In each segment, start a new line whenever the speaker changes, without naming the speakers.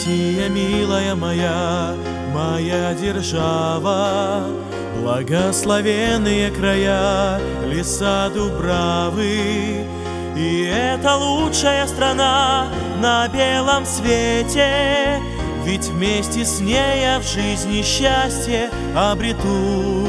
Россия, милая моя, моя держава, благословенные края, леса, дубравы. И это лучшая страна на белом свете, ведь вместе с ней я в жизни счастье обрету.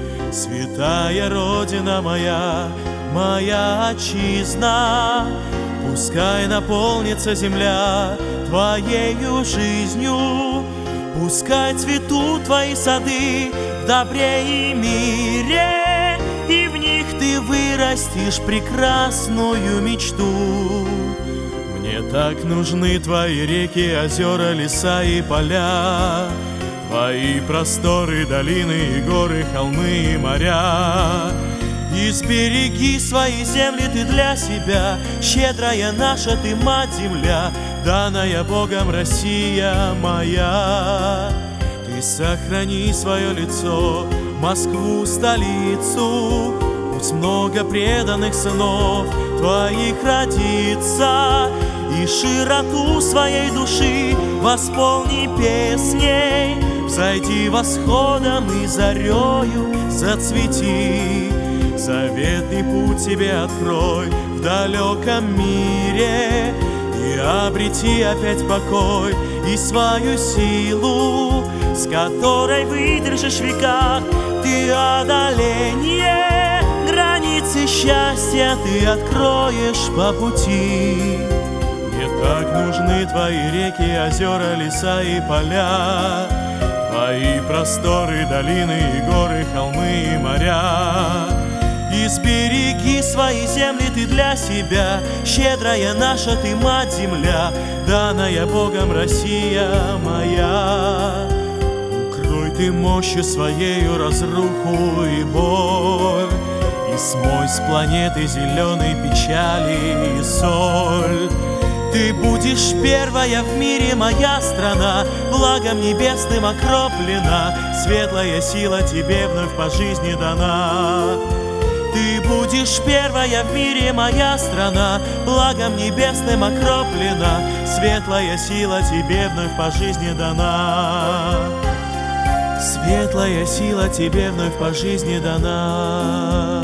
Святая Родина моя, моя отчизна, пускай наполнится земля Твоею жизнью, пускай цветут Твои сады в добре и мире, и в них Ты вырастешь прекрасную мечту. Мне так нужны Твои реки, озера, леса и поля, Твои просторы, долины и горы, холмы и моря. И сбереги свои земли Ты для себя, щедрая наша Ты, Мать-Земля, данная Богом Россия моя. Ты сохрани свое лицо, Москву, столицу, пусть много преданных сынов Твоих родится, и широту своей души восполни песней. Взойди восходом и зарею зацвети, заветный путь себе открой в далеком мире, и обрети опять покой и свою силу, с которой выдержишь в веках Ты одоление. Границы счастья Ты откроешь по пути. Мне так нужны Твои реки, озера, леса и поля, Твои просторы, долины и горы, холмы и моря. И сбереги свои земли Ты для себя, щедрая наша Ты, Мать-Земля, данная Богом Россия моя. Укрой Ты мощью своею разруху и боль, и смой с планеты зеленой печали и соль. Ты будешь первая в мире, моя страна, благом небесным окроплена, светлая сила Тебе вновь по жизни дана. Ты будешь первая в мире, моя страна, благом небесным окроплена, светлая сила Тебе вновь по жизни дана. Светлая сила Тебе вновь по жизни дана.